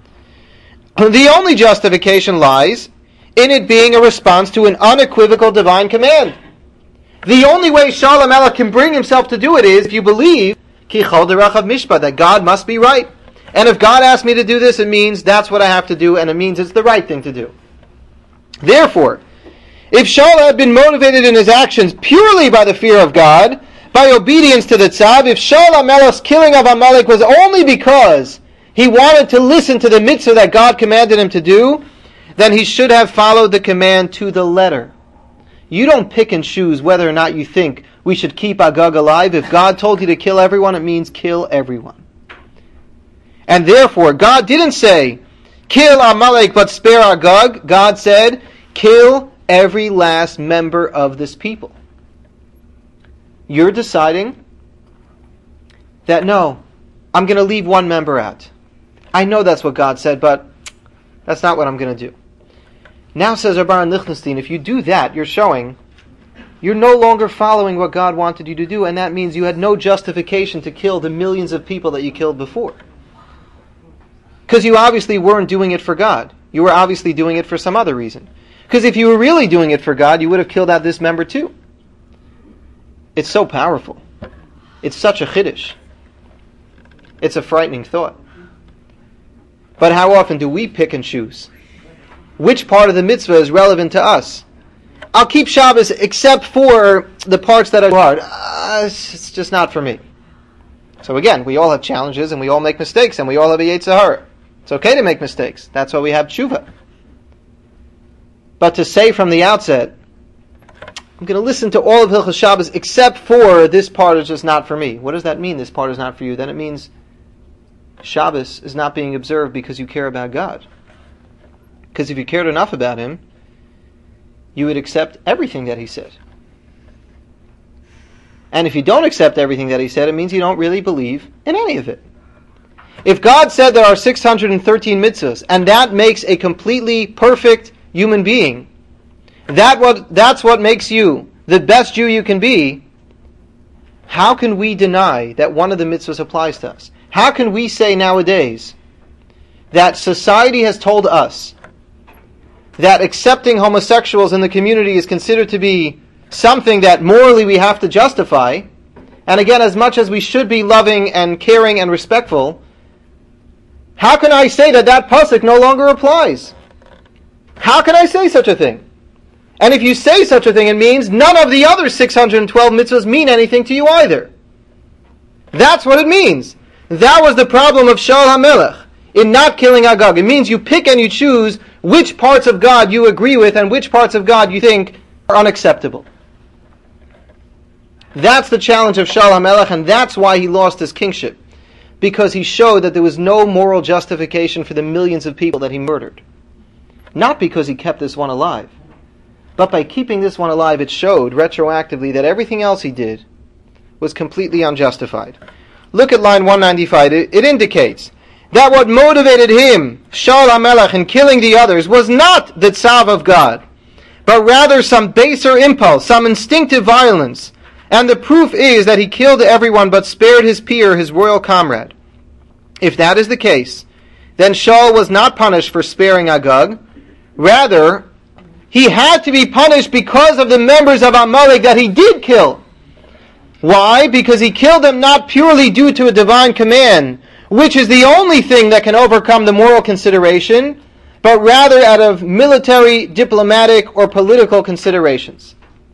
The only justification lies in it being a response to an unequivocal divine command. The only way Shaul HaMelech can bring himself to do it is if you believe Ki chol derachav mishpat, that God must be right. And if God asked me to do this, it means that's what I have to do, and it means it's the right thing to do. Therefore, if Shaul had been motivated in his actions purely by the fear of God, by obedience to the tzav, if Shaul HaMelech's killing of Amalek was only because he wanted to listen to the mitzvah that God commanded him to do, then he should have followed the command to the letter. You don't pick and choose whether or not you think we should keep Agag alive. If God told you to kill everyone, it means kill everyone. And therefore, God didn't say, Kill Amalek but spare Agag. God said, kill every last member of this people. You're deciding that no, I'm going to leave one member out. I know that's what God said, but that's not what I'm going to do. Now says Rabban Lichtenstein, if you do that, you're showing you're no longer following what God wanted you to do, and that means you had no justification to kill the millions of people that you killed before. Because you obviously weren't doing it for God. You were obviously doing it for some other reason. Because if you were really doing it for God, you would have killed out this member too. It's so powerful. It's such a chiddush. It's a frightening thought. But how often do we pick and choose? Which part of the mitzvah is relevant to us? I'll keep Shabbos except for the parts that are hard. Uh, it's just not for me. So again, we all have challenges and we all make mistakes and we all have a Yetzer Hara. It's okay to make mistakes. That's why we have tshuva. But to say from the outset, I'm going to listen to all of Hilchos Shabbos except for this part is just not for me. What does that mean, this part is not for you? Then it means Shabbos is not being observed because you care about God. Because if you cared enough about Him, you would accept everything that He said. And if you don't accept everything that He said, it means you don't really believe in any of it. If God said there are six hundred thirteen mitzvahs, and that makes a completely perfect human being, that what that's what makes you the best Jew you can be, how can we deny that one of the mitzvahs applies to us? How can we say nowadays that society has told us that accepting homosexuals in the community is considered to be something that morally we have to justify, and again, as much as we should be loving and caring and respectful, how can I say that that pasuk no longer applies? How can I say such a thing? And if you say such a thing, it means none of the other six hundred twelve mitzvahs mean anything to you either. That's what it means. That was the problem of Shaul HaMelech in not killing Agag. It means you pick and you choose which parts of God you agree with and which parts of God you think are unacceptable. That's the challenge of Shaul HaMelech, and that's why he lost his kingship. Because he showed that there was no moral justification for the millions of people that he murdered. Not because he kept this one alive. But by keeping this one alive, it showed retroactively that everything else he did was completely unjustified. Look at line one ninety-five. It, it indicates that what motivated him, Shaul HaMelech, in killing the others was not the tzav of God, but rather some baser impulse, some instinctive violence. And the proof is that he killed everyone but spared his peer, his royal comrade. If that is the case, then Shaul was not punished for sparing Agag. Rather, he had to be punished because of the members of Amalek that he did kill. Why? Because he killed them not purely due to a divine command, which is the only thing that can overcome the moral consideration, but rather out of military, diplomatic, or political considerations.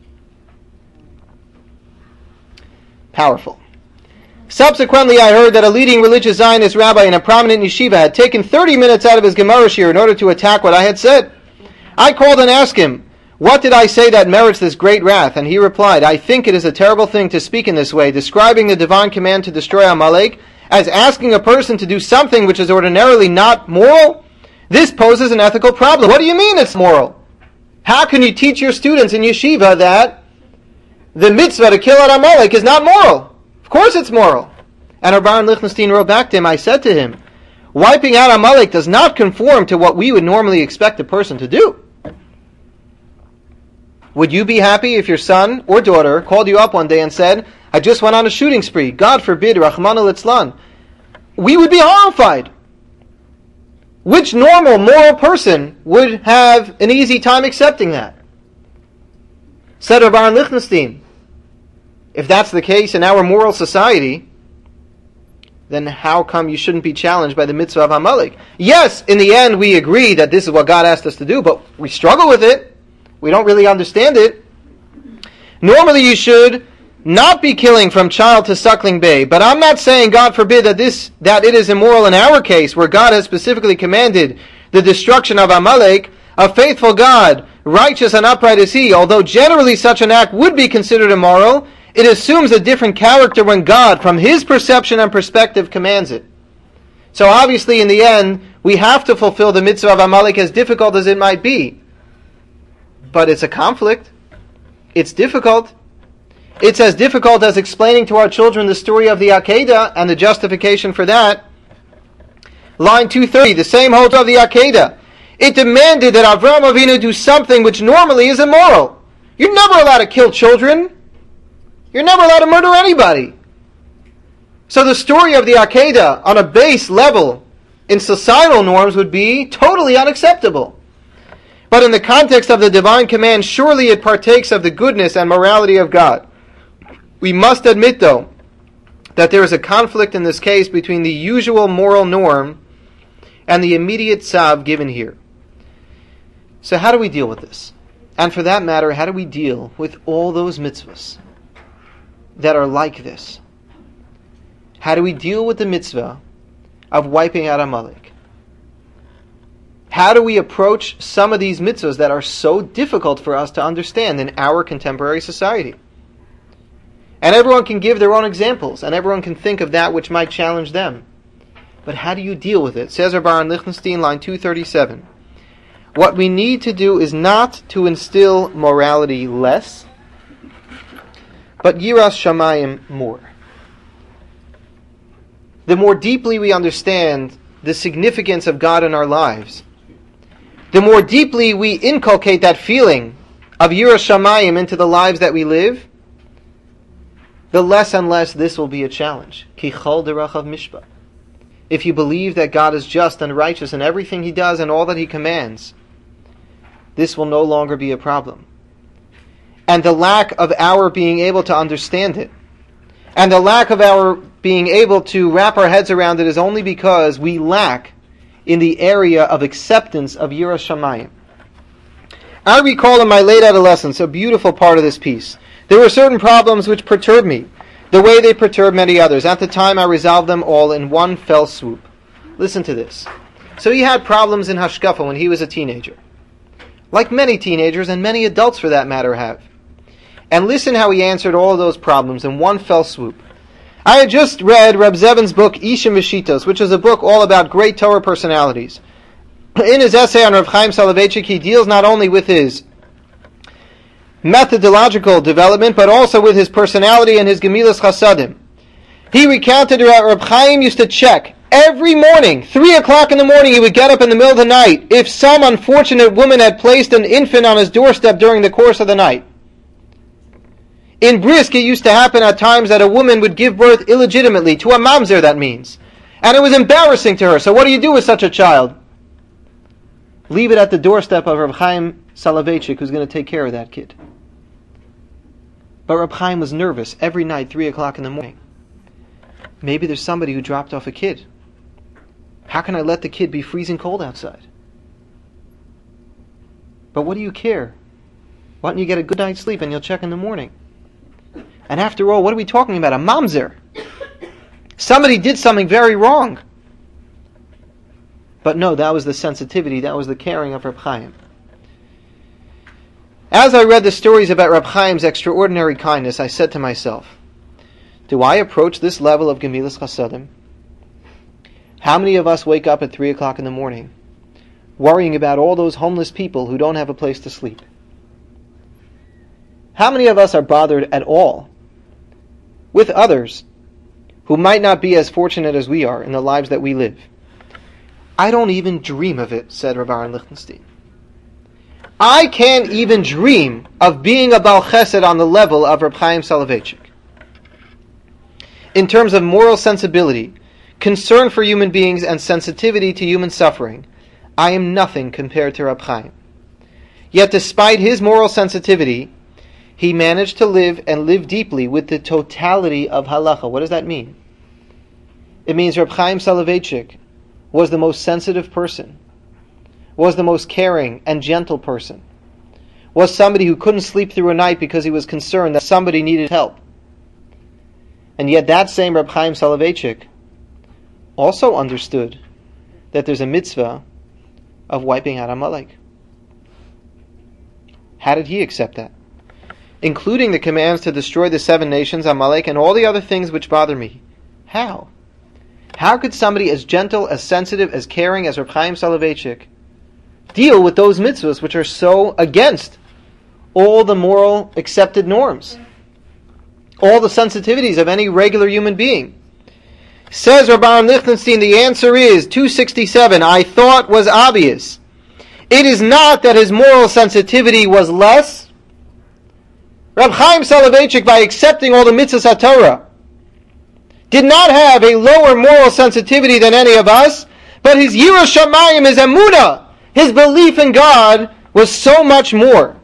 Powerful. Subsequently, I heard that a leading religious Zionist rabbi in a prominent yeshiva had taken thirty minutes out of his Gemara shir in order to attack what I had said. I called and asked him, what did I say that merits this great wrath? And he replied, I think it is a terrible thing to speak in this way, describing the divine command to destroy Amalek as asking a person to do something which is ordinarily not moral. This poses an ethical problem. What do you mean it's moral? How can you teach your students in yeshiva that the mitzvah to kill at Amalek is not moral? Of course it's moral. And Rabban Lichtenstein wrote back to him, I said to him, wiping out Amalek does not conform to what we would normally expect a person to do. Would you be happy if your son or daughter called you up one day and said, I just went on a shooting spree, God forbid, Rahman al-Itzlan? We would be horrified. Which normal, moral person would have an easy time accepting that? Said Rabban Lichtenstein, if that's the case in our moral society, then how come you shouldn't be challenged by the mitzvah of Amalek? Yes, in the end we agree that this is what God asked us to do, but we struggle with it. We don't really understand it. Normally you should not be killing from child to suckling babe, but I'm not saying, God forbid, that this that it is immoral in our case, where God has specifically commanded the destruction of Amalek. A faithful God, righteous and upright is He. Although generally such an act would be considered immoral, it assumes a different character when God, from His perception and perspective, commands it. So obviously in the end, we have to fulfill the mitzvah of Amalek, as difficult as it might be. But it's a conflict. It's difficult. It's as difficult as explaining to our children the story of the Akedah and the justification for that. Line two thirty, the same holds of the Akedah. It demanded that Avraham Avinu do something which normally is immoral. You're never allowed to kill children. You're never allowed to murder anybody. So the story of the Akedah on a base level in societal norms would be totally unacceptable. But in the context of the divine command, surely it partakes of the goodness and morality of God. We must admit, though, that there is a conflict in this case between the usual moral norm and the immediate tzav given here. So how do we deal with this? And for that matter, how do we deal with all those mitzvahs that are like this? How do we deal with the mitzvah of wiping out Amalek? How do we approach some of these mitzvahs that are so difficult for us to understand in our contemporary society? And everyone can give their own examples, and everyone can think of that which might challenge them. But how do you deal with it? Says Rabbi Aaron Lichtenstein, line two thirty-seven. What we need to do is not to instill morality less, but yiras shamayim more. The more deeply we understand the significance of God in our lives, the more deeply we inculcate that feeling of yiras shamayim into the lives that we live, the less and less this will be a challenge. Ki chol derachav mishpat. If you believe that God is just and righteous in everything He does and all that He commands, this will no longer be a problem. And the lack of our being able to understand it, and the lack of our being able to wrap our heads around it, is only because we lack in the area of acceptance of yiras shamayim. I recall in my late adolescence a beautiful part of this piece. There were certain problems which perturbed me, the way they perturbed many others. At the time, I resolved them all in one fell swoop. Listen to this. So he had problems in hashkafa when he was a teenager, like many teenagers and many adults for that matter have. And listen how he answered all of those problems in one fell swoop. I had just read Reb Zevin's book, Ishim Vishitos, which is a book all about great Torah personalities. In his essay on Reb Chaim Soloveitchik, he deals not only with his methodological development, but also with his personality and his Gemilas Chasadim. He recounted that Reb Chaim used to check every morning, three o'clock in the morning, he would get up in the middle of the night, if some unfortunate woman had placed an infant on his doorstep during the course of the night. In Brisk, it used to happen at times that a woman would give birth illegitimately, to a mamzer, that means. And it was embarrassing to her. So what do you do with such a child? Leave it at the doorstep of Reb Chaim Soloveitchik, who's going to take care of that kid. But Reb Chaim was nervous every night, three o'clock in the morning. Maybe there's somebody who dropped off a kid. How can I let the kid be freezing cold outside? But what do you care? Why don't you get a good night's sleep and you'll check in the morning? And after all, what are we talking about? A mamzer. Somebody did something very wrong. But no, that was the sensitivity, that was the caring of Reb Chaim. As I read the stories about Reb Chaim's extraordinary kindness, I said to myself, do I approach this level of Gemilas Chasadim? How many of us wake up at three o'clock in the morning, worrying about all those homeless people who don't have a place to sleep? How many of us are bothered at all with others who might not be as fortunate as we are in the lives that we live? I don't even dream of it, said Rabbi Aaron Lichtenstein. I can't even dream of being a Baal Chesed on the level of Reb Chaim Soloveitchik. In terms of moral sensibility, concern for human beings, and sensitivity to human suffering, I am nothing compared to Reb Chaim. Yet despite his moral sensitivity, he managed to live and live deeply with the totality of halacha. What does that mean? It means Reb Chaim Soloveitchik was the most sensitive person, was the most caring and gentle person, was somebody who couldn't sleep through a night because he was concerned that somebody needed help. And yet that same Reb Chaim Soloveitchik also understood that there's a mitzvah of wiping out Amalek. How did he accept that? Including the commands to destroy the seven nations, Amalek, and all the other things which bother me. How? How could somebody as gentle, as sensitive, as caring as Reb Chaim Soloveitchik deal with those mitzvahs which are so against all the moral accepted norms, all the sensitivities of any regular human being? Says Rabbi Lichtenstein, the answer is two sixty-seven, I thought was obvious. It is not that his moral sensitivity was less. Reb Chaim Soloveitchik, by accepting all the mitzvahs HaTorah, did not have a lower moral sensitivity than any of us, but his Yirah Shamayim, his Emunah, his belief in God, was so much more.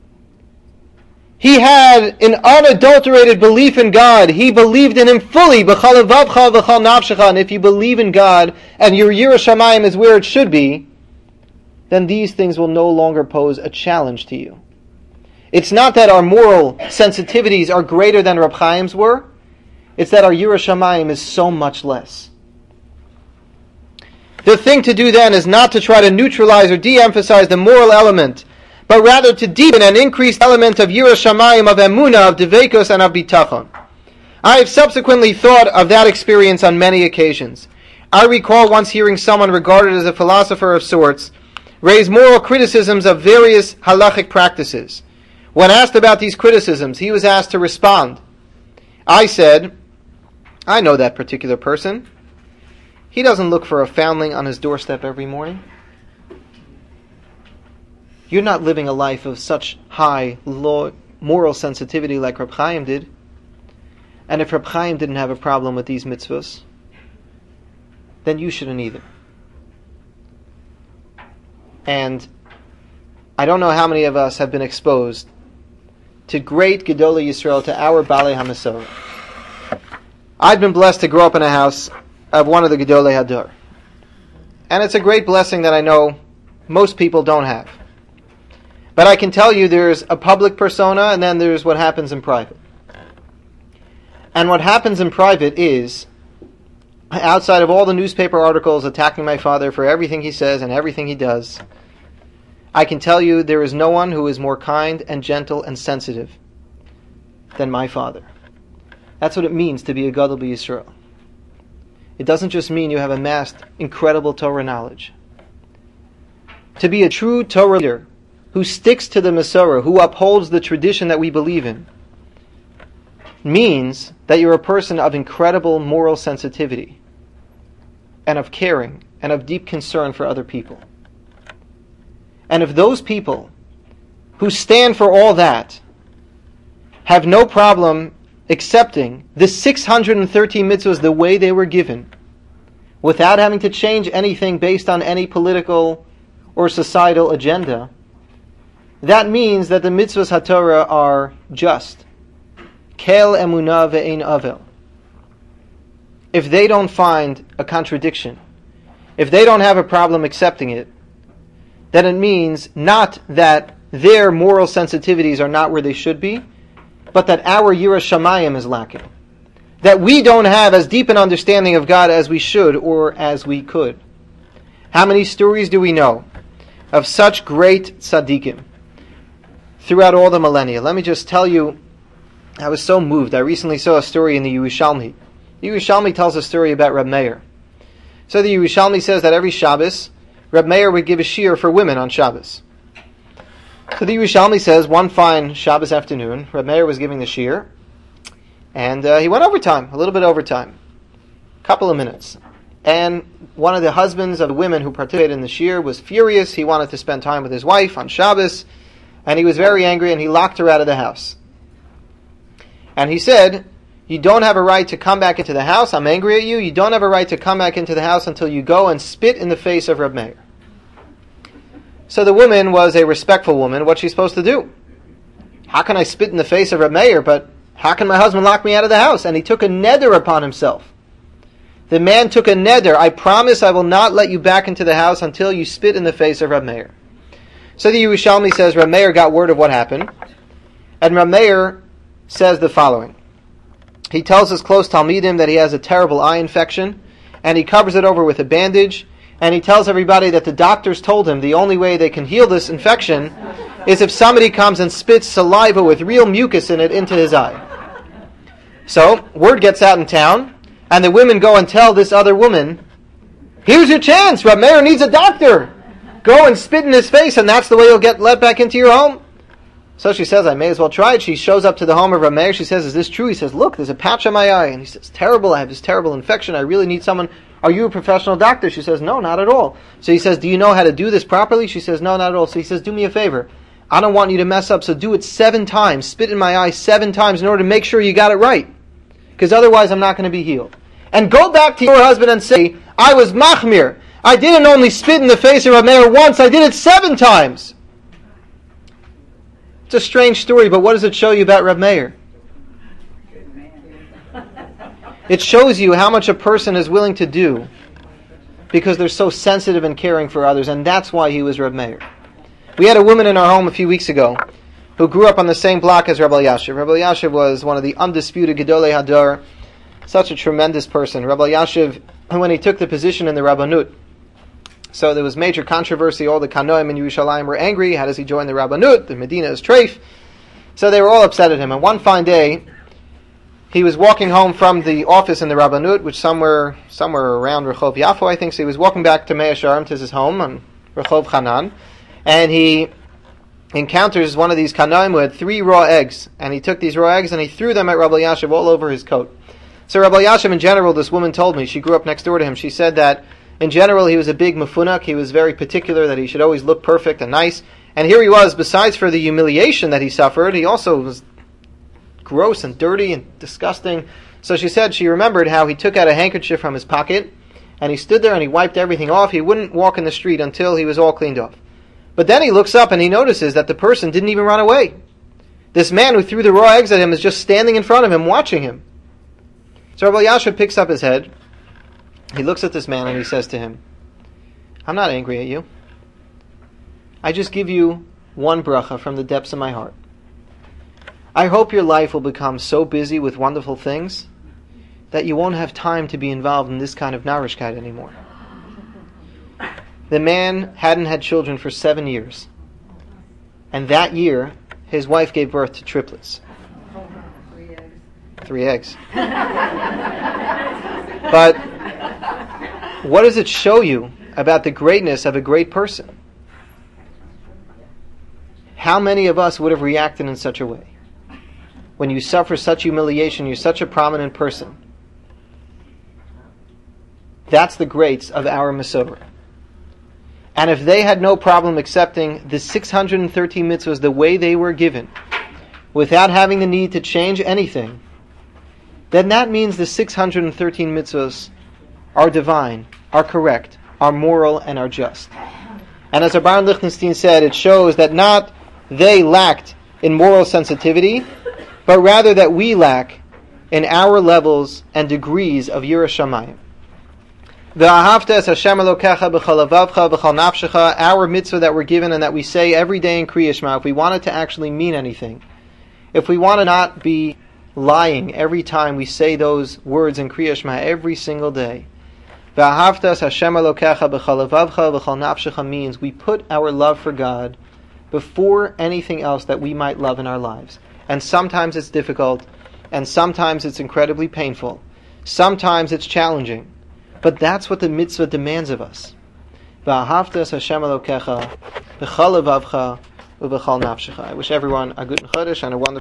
He had an unadulterated belief in God. He believed in Him fully. B'chal levavcha v'chal nafshecha. And if you believe in God, and your Yirah Shamayim is where it should be, then these things will no longer pose a challenge to you. It's not that our moral sensitivities are greater than Reb Chaim's were. It's that our Yirah Shamayim is so much less. The thing to do then is not to try to neutralize or de-emphasize the moral element, but rather to deepen an increased element of Yirah Shamayim, of Emunah, of Devekos, and of Bitachon. I have subsequently thought of that experience on many occasions. I recall once hearing someone regarded as a philosopher of sorts raise moral criticisms of various halachic practices. When asked about these criticisms, he was asked to respond. I said, I know that particular person. He doesn't look for a foundling on his doorstep every morning. You're not living a life of such high low, moral sensitivity like Reb Chaim did. And if Reb Chaim didn't have a problem with these mitzvahs, then you shouldn't either. And I don't know how many of us have been exposed to great Gedolei Yisrael, to our Balei HaMasorah. I've been blessed to grow up in a house of one of the Gedolei Hador. And it's a great blessing that I know most people don't have. But I can tell you there's a public persona and then there's what happens in private. And what happens in private is, outside of all the newspaper articles attacking my father for everything he says and everything he does, I can tell you there is no one who is more kind and gentle and sensitive than my father. That's what it means to be a Gadol B'Yisrael. It doesn't just mean you have amassed incredible Torah knowledge. To be a true Torah leader who sticks to the Masorah, who upholds the tradition that we believe in, means that you're a person of incredible moral sensitivity and of caring and of deep concern for other people. And if those people who stand for all that have no problem accepting the six hundred thirteen mitzvahs the way they were given, without having to change anything based on any political or societal agenda, that means that the mitzvahs HaTorah are just. Kel emunah ve'ein avel. If they don't find a contradiction, if they don't have a problem accepting it, then it means not that their moral sensitivities are not where they should be, but that our Yirah Shamayim is lacking. That we don't have as deep an understanding of God as we should or as we could. How many stories do we know of such great tzaddikim throughout all the millennia? Let me just tell you, I was so moved. I recently saw a story in the Yerushalmi. The Yerushalmi tells a story about Reb Meir. So the Yerushalmi says that every Shabbos, Reb Meir would give a shiur for women on Shabbos. So the Yerushalmi says, one fine Shabbos afternoon, Reb Meir was giving the shiur, and uh, he went overtime, a little bit overtime, a couple of minutes. And one of the husbands of the women who participated in the shiur was furious. He wanted to spend time with his wife on Shabbos, and he was very angry, and he locked her out of the house. And he said, you don't have a right to come back into the house. I'm angry at you. You don't have a right to come back into the house until you go and spit in the face of Reb Meir. So the woman was a respectful woman. What's she supposed to do? How can I spit in the face of Reb Meir, but how can my husband lock me out of the house? And he took a neder upon himself. The man took a neder. I promise I will not let you back into the house until you spit in the face of Reb Meir. So the Yerushalmi says Reb Meir got word of what happened. And Reb Meir says the following. He tells his close Talmidim that he has a terrible eye infection, and he covers it over with a bandage, and he tells everybody that the doctors told him the only way they can heal this infection is if somebody comes and spits saliva with real mucus in it into his eye. So, word gets out in town, and the women go and tell this other woman, here's your chance, Rab Meir needs a doctor. Go and spit in his face, and that's the way you'll get let back into your home. So she says, I may as well try it. She shows up to the home of Rab Meir. She says, is this true? He says, look, there's a patch on my eye. And he says, terrible, I have this terrible infection. I really need someone. Are you a professional doctor? She says, no, not at all. So he says, do you know how to do this properly? She says, no, not at all. So he says, do me a favor. I don't want you to mess up, so do it seven times. Spit in my eye seven times in order to make sure you got it right. Because otherwise I'm not going to be healed. And go back to your husband and say, I was machmir. I didn't only spit in the face of Rab Meir once, I did it seven times. It's a strange story, but what does it show you about Rab Meir? It shows you how much a person is willing to do because they're so sensitive and caring for others, and that's why he was Rab Meir. We had a woman in our home a few weeks ago who grew up on the same block as Rabbi Elyashiv. Rabbi Elyashiv was one of the undisputed Gedolei Hadar, such a tremendous person. Rabbi Elyashiv, when he took the position in the Rabbanut, so there was major controversy. All the Kanoim in Yerushalayim were angry. How does he join the Rabbanut? The Medina is treif. So they were all upset at him. And one fine day, he was walking home from the office in the Rabbanut, which somewhere somewhere around Rehov Yafo, I think. So he was walking back to Mea Sharim, to his home on Rehov Hanan, and he encounters one of these Kanoim who had three raw eggs. And he took these raw eggs and he threw them at Rabbi Elyashiv all over his coat. So Rabbi Elyashiv, in general, this woman told me, she grew up next door to him, she said that in general, he was a big mefunak. He was very particular that he should always look perfect and nice. And here he was, besides for the humiliation that he suffered, he also was gross and dirty and disgusting. So she said she remembered how he took out a handkerchief from his pocket, and he stood there and he wiped everything off. He wouldn't walk in the street until he was all cleaned off. But then he looks up and he notices that the person didn't even run away. This man who threw the raw eggs at him is just standing in front of him, watching him. So Rabbi Elyashiv picks up his head. He looks at this man and he says to him, I'm not angry at you. I just give you one bracha from the depths of my heart. I hope your life will become so busy with wonderful things that you won't have time to be involved in this kind of narishkeit anymore. The man hadn't had children for seven years. And that year, his wife gave birth to triplets. Three eggs. Three eggs. But what does it show you about the greatness of a great person? How many of us would have reacted in such a way? When you suffer such humiliation, you're such a prominent person. That's the greats of our Masorah. And if they had no problem accepting the six hundred thirteen mitzvahs the way they were given, without having the need to change anything, then that means the six hundred thirteen mitzvahs are divine, are correct, are moral, and are just. And as Baron Lichtenstein said, it shows that not they lacked in moral sensitivity, but rather that we lack in our levels and degrees of Yiras Shamayim. V'ahavta es Hashem Elokecha b'chol levavcha b'chol nafshecha, our mitzvah that we're given and that we say every day in Kriya Shema, if we want it to actually mean anything, if we want to not be lying every time we say those words in Kriya Shema every single day, V'ahavta es Hashem Elokecha b'chol levavcha b'chol nafshecha means we put our love for God before anything else that we might love in our lives. And sometimes it's difficult, and sometimes it's incredibly painful. Sometimes it's challenging. But that's what the mitzvah demands of us. V'ahavta es Hashem Elokecha b'chol levavcha u'b'chol nafshecha. I wish everyone a good chodesh and a wonderful